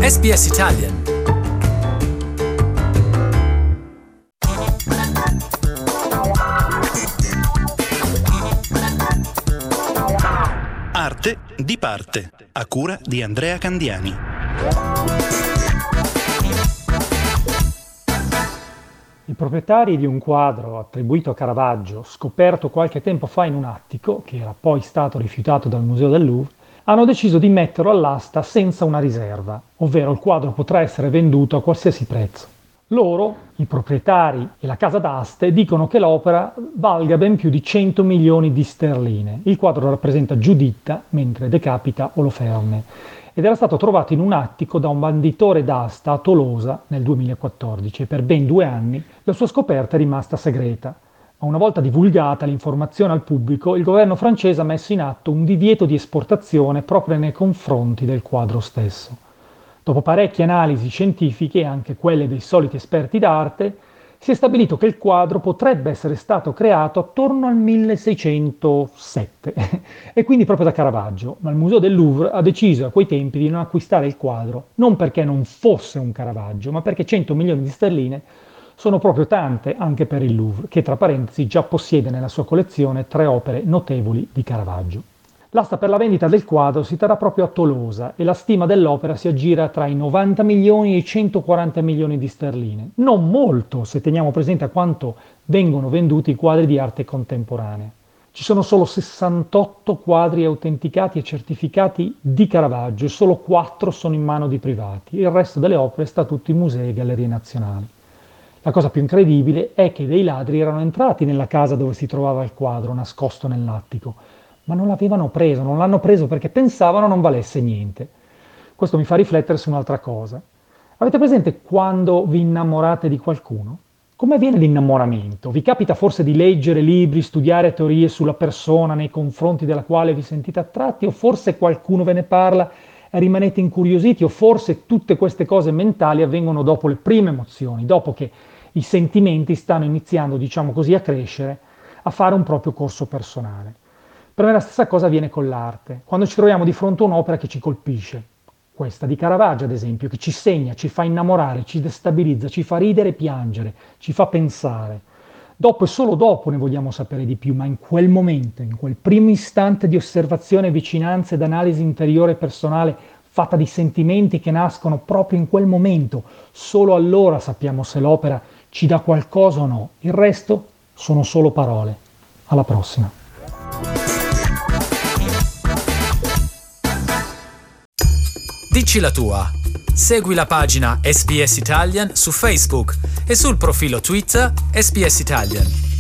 SBS Italian. Arte di parte, a cura di Andrea Candiani. I proprietari di un quadro attribuito a Caravaggio, scoperto qualche tempo fa in un attico, che era poi stato rifiutato dal Museo del Louvre, hanno deciso di metterlo all'asta senza una riserva, ovvero il quadro potrà essere venduto a qualsiasi prezzo. Loro, i proprietari e la casa d'aste, dicono che l'opera valga ben più di 100 milioni di sterline. Il quadro rappresenta Giuditta mentre decapita Oloferne ed era stato trovato in un attico da un banditore d'asta a Tolosa nel 2014 e per ben 2 anni la sua scoperta è rimasta segreta. Ma una volta divulgata l'informazione al pubblico, il governo francese ha messo in atto un divieto di esportazione proprio nei confronti del quadro stesso. Dopo parecchie analisi scientifiche e anche quelle dei soliti esperti d'arte, si è stabilito che il quadro potrebbe essere stato creato attorno al 1607 e quindi proprio da Caravaggio, ma il Museo del Louvre ha deciso a quei tempi di non acquistare il quadro, non perché non fosse un Caravaggio, ma perché 100 milioni di sterline sono proprio tante anche per il Louvre, che tra parentesi già possiede nella sua collezione 3 opere notevoli di Caravaggio. L'asta per la vendita del quadro si terrà proprio a Tolosa e la stima dell'opera si aggira tra i 90 milioni e i 140 milioni di sterline. Non molto, se teniamo presente a quanto vengono venduti i quadri di arte contemporanea. Ci sono solo 68 quadri autenticati e certificati di Caravaggio e solo 4 sono in mano di privati. Il resto delle opere sta tutto in musei e gallerie nazionali. La cosa più incredibile è che dei ladri erano entrati nella casa dove si trovava il quadro nascosto nell'attico, ma non l'avevano preso, non l'hanno preso perché pensavano non valesse niente. Questo mi fa riflettere su un'altra cosa. Avete presente quando vi innamorate di qualcuno? Come avviene l'innamoramento? Vi capita forse di leggere libri, studiare teorie sulla persona nei confronti della quale vi sentite attratti, o forse qualcuno ve ne parla e rimanete incuriositi, o forse tutte queste cose mentali avvengono dopo le prime emozioni, dopo che i sentimenti stanno iniziando, diciamo così, a crescere, a fare un proprio corso personale. Per me la stessa cosa avviene con l'arte, quando ci troviamo di fronte a un'opera che ci colpisce, questa di Caravaggio ad esempio, che ci segna, ci fa innamorare, ci destabilizza, ci fa ridere e piangere, ci fa pensare. Dopo e solo dopo ne vogliamo sapere di più, ma in quel momento, in quel primo istante di osservazione, vicinanza ed analisi interiore e personale, fatta di sentimenti che nascono proprio in quel momento, solo allora sappiamo se l'opera ci dà qualcosa o no. Il resto sono solo parole. Alla prossima. Dici la tua. Segui la pagina SBS Italian su Facebook e sul profilo Twitter SBS Italian.